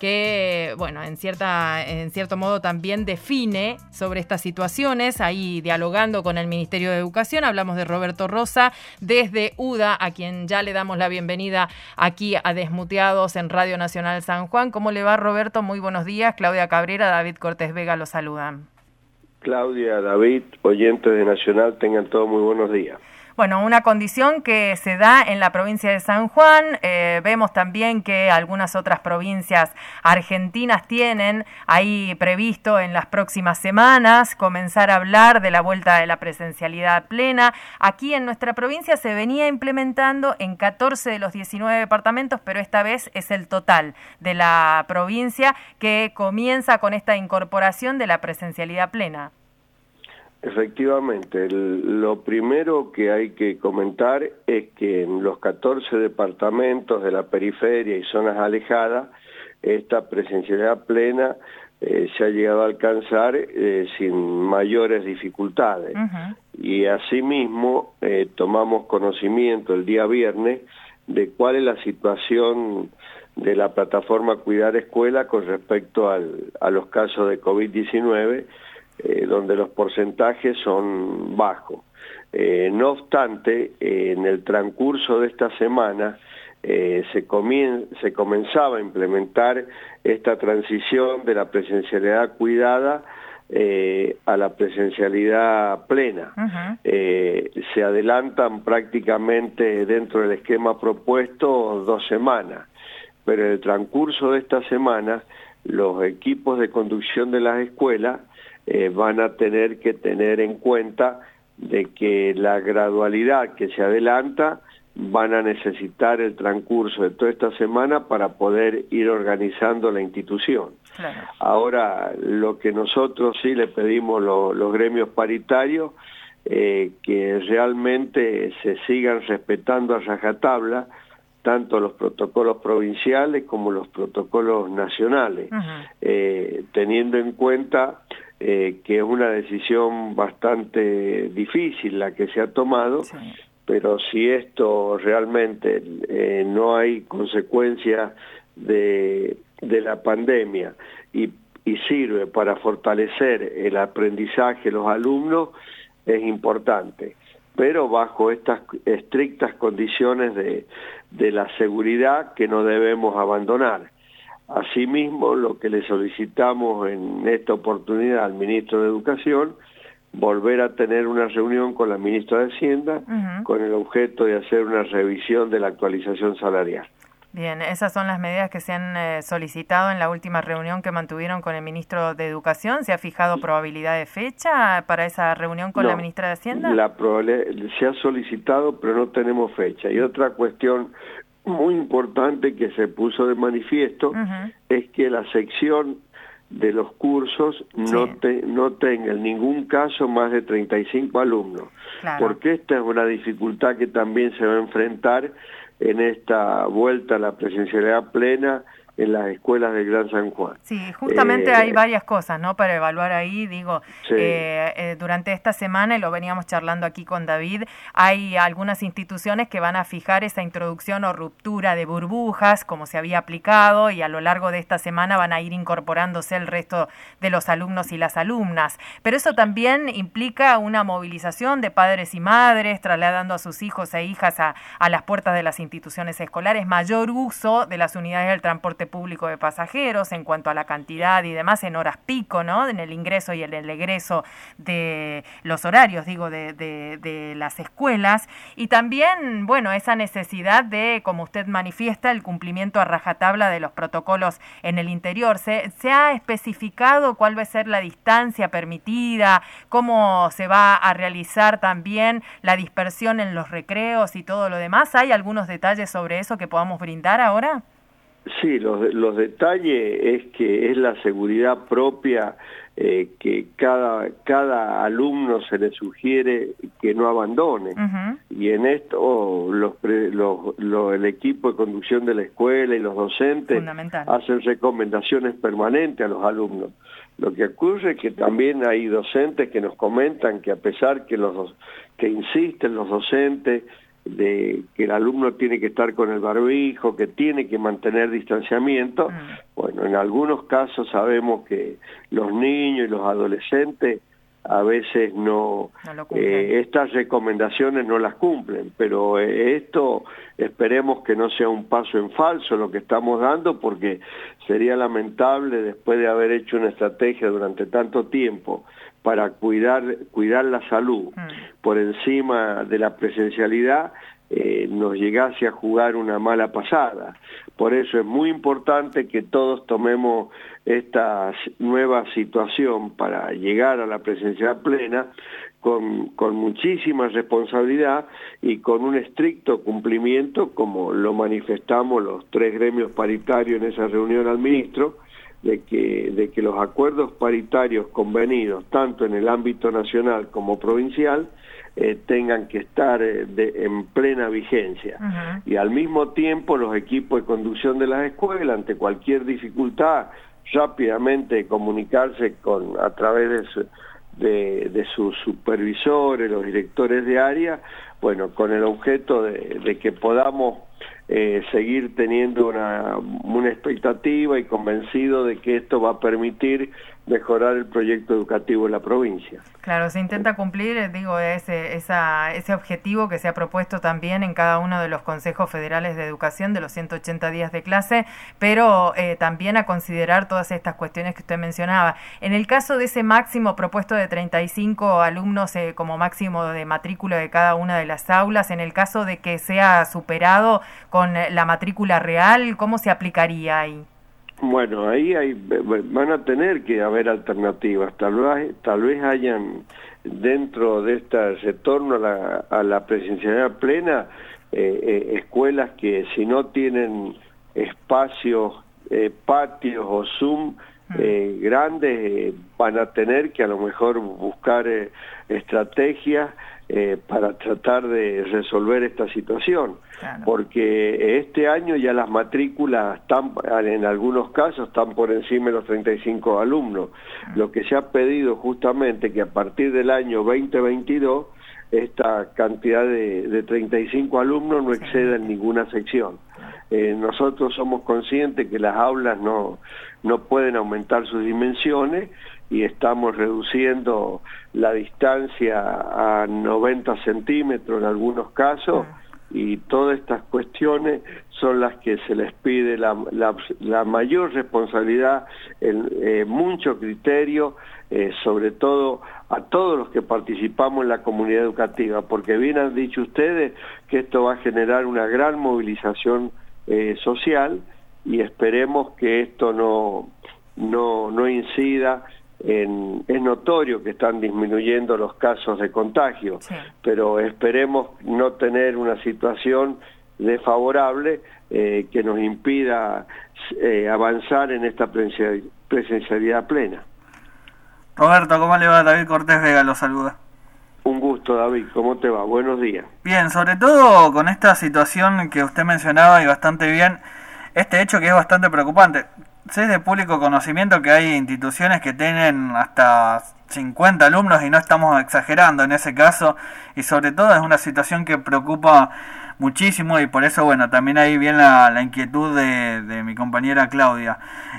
que, bueno, en cierto modo también define sobre estas situaciones. Ahí dialogando con el Ministerio de Educación, hablamos de Roberto Rosa desde UDA, a quien ya le damos la bienvenida aquí a Desmuteados en Radio Nacional San Juan. ¿Cómo le va, Roberto? Muy buenos días. Claudia Cabrera, David Cortés Vega los saludan. Claudia, David, oyentes de Nacional, tengan todos muy buenos días. Bueno, una condición que se da en la provincia de San Juan. Vemos también que algunas otras provincias argentinas tienen ahí previsto en las próximas semanas comenzar a hablar de la vuelta de la presencialidad plena. Aquí en nuestra provincia se venía implementando en 14 de los 19 departamentos, pero esta vez es el total de la provincia que comienza con esta incorporación de la presencialidad plena. Efectivamente, lo primero que hay que comentar es que en los 14 departamentos de la periferia y zonas alejadas, esta presencialidad plena se ha llegado a alcanzar sin mayores dificultades. Uh-huh. Y asimismo tomamos conocimiento el día viernes de cuál es la situación de la plataforma Cuidar Escuela con respecto a los casos de COVID-19, donde los porcentajes son bajos. No obstante, en el transcurso de esta semana se comenzaba a implementar esta transición de la presencialidad cuidada a la presencialidad plena. Uh-huh. Se adelantan prácticamente dentro del esquema propuesto 2 semanas, pero en el transcurso de esta semana los equipos de conducción de las escuelas van a tener que tener en cuenta de que la gradualidad que se adelanta van a necesitar el transcurso de toda esta semana para poder ir organizando la institución. Claro. Ahora, lo que nosotros sí le pedimos los gremios paritarios, que realmente se sigan respetando a rajatabla tanto los protocolos provinciales como los protocolos nacionales, uh-huh. Teniendo en cuenta que es una decisión bastante difícil la que se ha tomado, sí. Pero si esto realmente no hay consecuencias de la pandemia y sirve para fortalecer el aprendizaje de los alumnos, es importante, pero bajo estas estrictas condiciones de la seguridad que no debemos abandonar. Asimismo, lo que le solicitamos en esta oportunidad al ministro de Educación, volver a tener una reunión con la ministra de Hacienda, uh-huh. con el objeto de hacer una revisión de la actualización salarial. Bien, esas son las medidas que se han solicitado en la última reunión que mantuvieron con el ministro de Educación. ¿Se ha fijado probabilidad de fecha para esa reunión con la ministra de Hacienda? Se ha solicitado, pero no tenemos fecha. Y otra cuestión muy importante que se puso de manifiesto, uh-huh. es que la sección de los cursos no tenga en ningún caso más de 35 alumnos, claro. Porque esta es una dificultad que también se va a enfrentar en esta vuelta a la presencialidad plena en las escuelas del Gran San Juan. Sí, justamente hay varias cosas, ¿no?, para evaluar ahí. Digo, sí. Durante esta semana, y lo veníamos charlando aquí con David, hay algunas instituciones que van a fijar esa introducción o ruptura de burbujas, como se había aplicado, y a lo largo de esta semana van a ir incorporándose el resto de los alumnos y las alumnas. Pero eso también implica una movilización de padres y madres, trasladando a sus hijos e hijas a las puertas de las instituciones escolares, mayor uso de las unidades del transporte público de pasajeros en cuanto a la cantidad y demás en horas pico, ¿no?, en el ingreso y en el egreso de los horarios, digo, de las escuelas, y también, bueno, esa necesidad de, como usted manifiesta, el cumplimiento a rajatabla de los protocolos en el interior. ¿Se ha especificado cuál va a ser la distancia permitida, cómo se va a realizar también la dispersión en los recreos y todo lo demás? ¿Hay algunos detalles sobre eso que podamos brindar ahora? Sí, los detalles es que es la seguridad propia, que cada alumno se le sugiere que no abandone. Uh-huh. Y en esto el equipo de conducción de la escuela y los docentes hacen recomendaciones permanentes a los alumnos. Lo que ocurre es que también hay docentes que nos comentan que a pesar que insisten los docentes que el alumno tiene que estar con el barbijo, que tiene que mantener distanciamiento. Bueno, en algunos casos sabemos que los niños y los adolescentes a veces no estas recomendaciones no las cumplen, pero esto esperemos que no sea un paso en falso lo que estamos dando, porque sería lamentable, después de haber hecho una estrategia durante tanto tiempo para cuidar la salud por encima de la presencialidad, nos llegase a jugar una mala pasada. Por eso es muy importante que todos tomemos esta nueva situación para llegar a la presencialidad plena con muchísima responsabilidad y con un estricto cumplimiento, como lo manifestamos los 3 gremios paritarios en esa reunión al ministro, de que los acuerdos paritarios convenidos, tanto en el ámbito nacional como provincial, tengan que estar en plena vigencia. Y al mismo tiempo los equipos de conducción de las escuelas, ante cualquier dificultad, rápidamente comunicarse a través de sus supervisores, los directores de área, bueno, con el objeto de que podamos seguir teniendo una expectativa y convencido de que esto va a permitir mejorar el proyecto educativo en la provincia. Claro, se intenta cumplir, ese objetivo que se ha propuesto también en cada uno de los consejos federales de educación de los 180 días de clase, pero también a considerar todas estas cuestiones que usted mencionaba. En el caso de ese máximo propuesto de 35 alumnos como máximo de matrícula de cada una de las aulas, en el caso de que sea superado con la matrícula real, ¿cómo se aplicaría ahí? Bueno, ahí van a tener que haber alternativas. Tal vez hayan, dentro de este retorno a la presencialidad plena, escuelas que si no tienen espacios, patios o Zoom grandes, van a tener que a lo mejor buscar estrategias para tratar de resolver esta situación. Claro. Porque este año ya las matrículas están, en algunos casos, están por encima de los 35 alumnos. Lo que se ha pedido justamente que a partir del año 2022 esta cantidad de 35 alumnos no exceda en ninguna sección. Nosotros somos conscientes que las aulas no pueden aumentar sus dimensiones y estamos reduciendo la distancia a 90 centímetros en algunos casos, y todas estas cuestiones son las que se les pide la mayor responsabilidad, mucho criterio, sobre todo a todos los que participamos en la comunidad educativa, porque bien han dicho ustedes que esto va a generar una gran movilización social, y esperemos que esto no incida es notorio que están disminuyendo los casos de contagio, pero esperemos no tener una situación desfavorable que nos impida avanzar en esta presencialidad plena. Roberto, ¿cómo le va? David Cortés Vega lo saluda. Un gusto, David, ¿cómo te va? Buenos días. Bien, sobre todo con esta situación que usted mencionaba, y bastante bien, este hecho que es bastante preocupante. Sé de público conocimiento que hay instituciones que tienen hasta 50 alumnos, y no estamos exagerando en ese caso, y sobre todo es una situación que preocupa muchísimo, y por eso, bueno, también ahí viene la inquietud de mi compañera Claudia.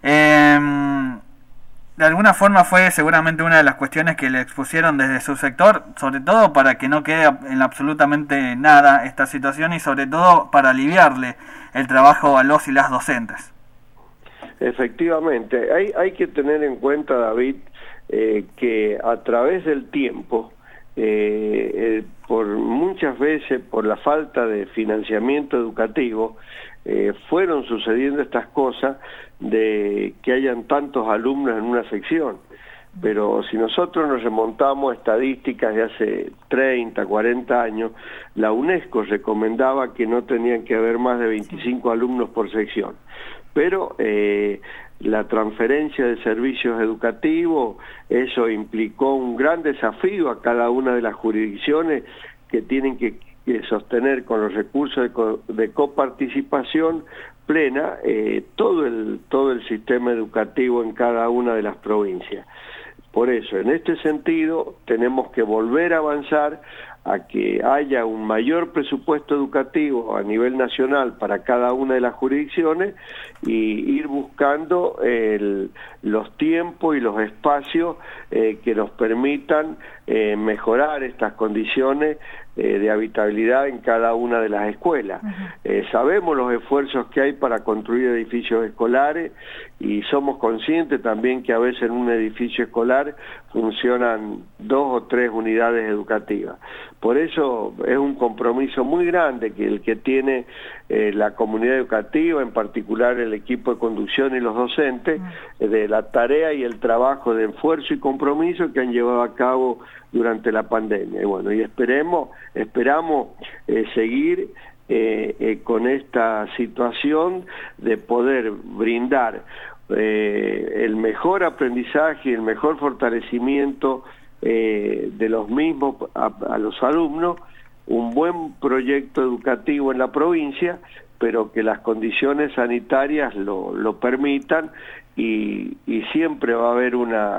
De alguna forma fue seguramente una de las cuestiones que le expusieron desde su sector, sobre todo para que no quede en absolutamente nada esta situación, y sobre todo para aliviarle el trabajo a los y las docentes. Efectivamente, hay que tener en cuenta, David, que a través del tiempo, por muchas veces por la falta de financiamiento educativo, fueron sucediendo estas cosas de que hayan tantos alumnos en una sección. Pero si nosotros nos remontamos a estadísticas de hace 30, 40 años, la UNESCO recomendaba que no tenían que haber más de 25 alumnos por sección. Pero la transferencia de servicios educativos, eso implicó un gran desafío a cada una de las jurisdicciones que tienen que sostener con los recursos de coparticipación plena todo el sistema educativo en cada una de las provincias. Por eso, en este sentido, tenemos que volver a avanzar a que haya un mayor presupuesto educativo a nivel nacional para cada una de las jurisdicciones y ir buscando los tiempos y los espacios que nos permitan mejorar estas condiciones de habitabilidad en cada una de las escuelas. Sabemos los esfuerzos que hay para construir edificios escolares y somos conscientes también que a veces en un edificio escolar funcionan 2 o 3 unidades educativas. Por eso es un compromiso muy grande que el que tiene la comunidad educativa, en particular el equipo de conducción y los docentes, de la tarea y el trabajo de esfuerzo y compromiso que han llevado a cabo durante la pandemia. Y bueno, y esperamos seguir con esta situación de poder brindar el mejor aprendizaje y el mejor fortalecimiento de los mismos a los alumnos, un buen proyecto educativo en la provincia, pero que las condiciones sanitarias lo permitan y siempre va a haber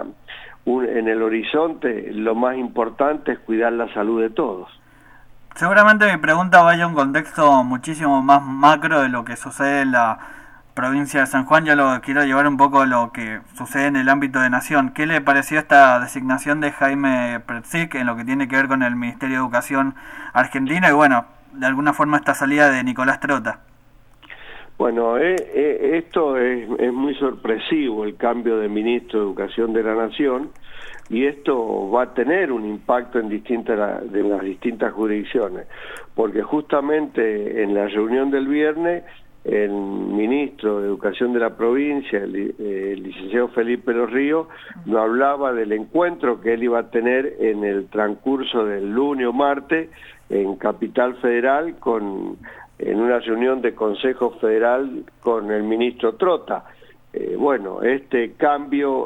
en el horizonte lo más importante es cuidar la salud de todos. Seguramente mi pregunta vaya a un contexto muchísimo más macro de lo que sucede en la provincia de San Juan. Yo lo quiero llevar un poco a lo que sucede en el ámbito de Nación. ¿Qué le pareció esta designación de Jaime Pretzik en lo que tiene que ver con el Ministerio de Educación argentino y bueno, de alguna forma esta salida de Nicolás Trota? Bueno, esto es muy sorpresivo, el cambio de ministro de Educación de la Nación, y esto va a tener un impacto en las distintas jurisdicciones, porque justamente en la reunión del viernes el ministro de Educación de la provincia, el licenciado Felipe Los Ríos, nos hablaba del encuentro que él iba a tener en el transcurso del lunes o martes en Capital Federal en una reunión de Consejo Federal con el ministro Trota. Bueno, este cambio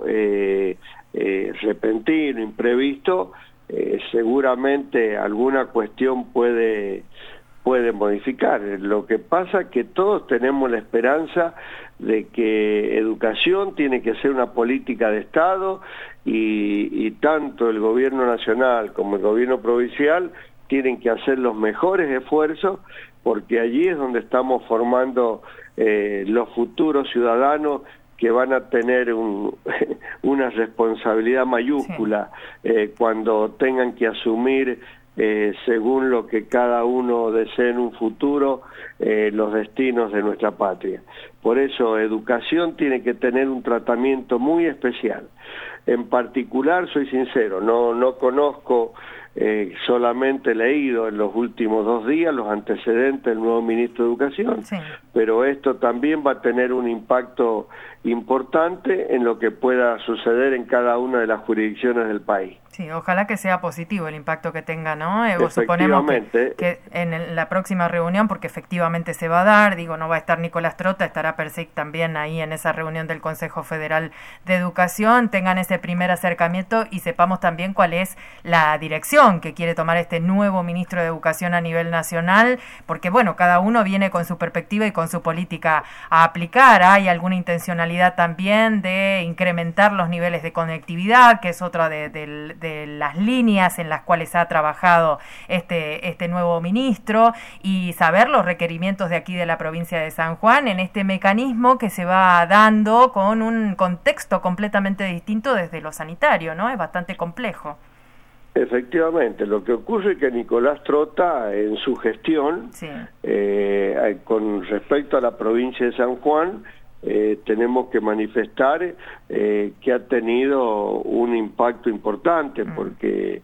repentino, imprevisto, seguramente alguna cuestión puede modificar. Lo que pasa es que todos tenemos la esperanza de que educación tiene que ser una política de Estado y tanto el gobierno nacional como el gobierno provincial tienen que hacer los mejores esfuerzos, porque allí es donde estamos formando los futuros ciudadanos que van a tener una responsabilidad mayúscula cuando tengan que asumir, según lo que cada uno desee en un futuro, los destinos de nuestra patria. Por eso, educación tiene que tener un tratamiento muy especial. En particular, soy sincero, no conozco, solamente he leído en los últimos 2 días los antecedentes del nuevo ministro de Educación, sí, pero esto también va a tener un impacto importante en lo que pueda suceder en cada una de las jurisdicciones del país. Sí, ojalá que sea positivo el impacto que tenga, ¿no? Suponemos que en la próxima reunión, porque efectivamente se va a dar, no va a estar Nicolás Trota, estará Pretzik también ahí en esa reunión del Consejo Federal de Educación, tengan ese primer acercamiento y sepamos también cuál es la dirección que quiere tomar este nuevo ministro de Educación a nivel nacional, porque bueno, cada uno viene con su perspectiva y con su política a aplicar. Hay alguna intencionalidad también de incrementar los niveles de conectividad, que es otra de las líneas en las cuales ha trabajado este nuevo ministro, y saber los requerimientos de aquí de la provincia de San Juan en este mecanismo que se va dando con un contexto completamente distinto desde lo sanitario, ¿no? Es bastante complejo. Efectivamente, lo que ocurre es que Nicolás Trota en su gestión, sí, con respecto a la provincia de San Juan, tenemos que manifestar que ha tenido un impacto importante, porque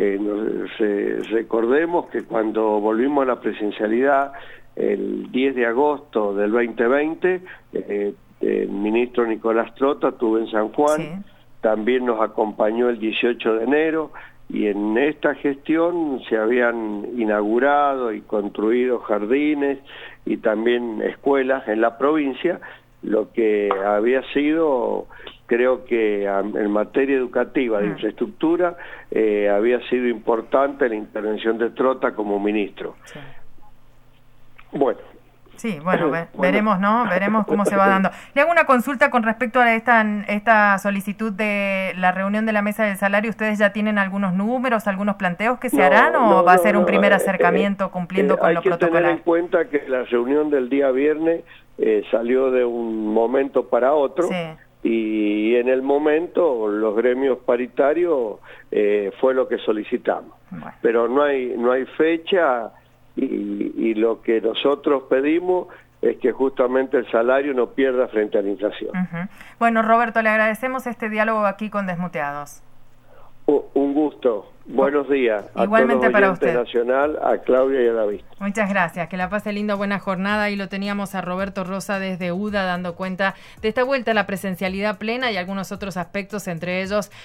recordemos que cuando volvimos a la presencialidad el 10 de agosto del 2020, el ministro Nicolás Trota estuvo en San Juan, sí, también nos acompañó el 18 de enero, y en esta gestión se habían inaugurado y construido jardines y también escuelas en la provincia, lo que había sido, creo que en materia educativa, de infraestructura, había sido importante la intervención de Trota como ministro. Sí. Bueno, Sí, bueno, veremos, ¿no? Veremos cómo se va dando. Le hago una consulta con respecto a esta solicitud de la reunión de la mesa del salario. ¿Ustedes ya tienen algunos números, algunos planteos que se harán o va a ser un primer acercamiento cumpliendo con lo protocolar? Hay que tener en cuenta que la reunión del día viernes salió de un momento para otro. Sí. Y en el momento los gremios paritarios fue lo que solicitamos. Bueno. Pero no hay fecha y lo que nosotros pedimos es que justamente el salario no pierda frente a la inflación. Bueno, Roberto, le agradecemos este diálogo aquí con Desmuteados. Un gusto. Buenos días. Igualmente para usted. Nacional, a Claudia y a David. Muchas gracias. Que la pase lindo, buena jornada. Y lo teníamos a Roberto Rosa desde UDA dando cuenta de esta vuelta a la presencialidad plena y algunos otros aspectos, entre ellos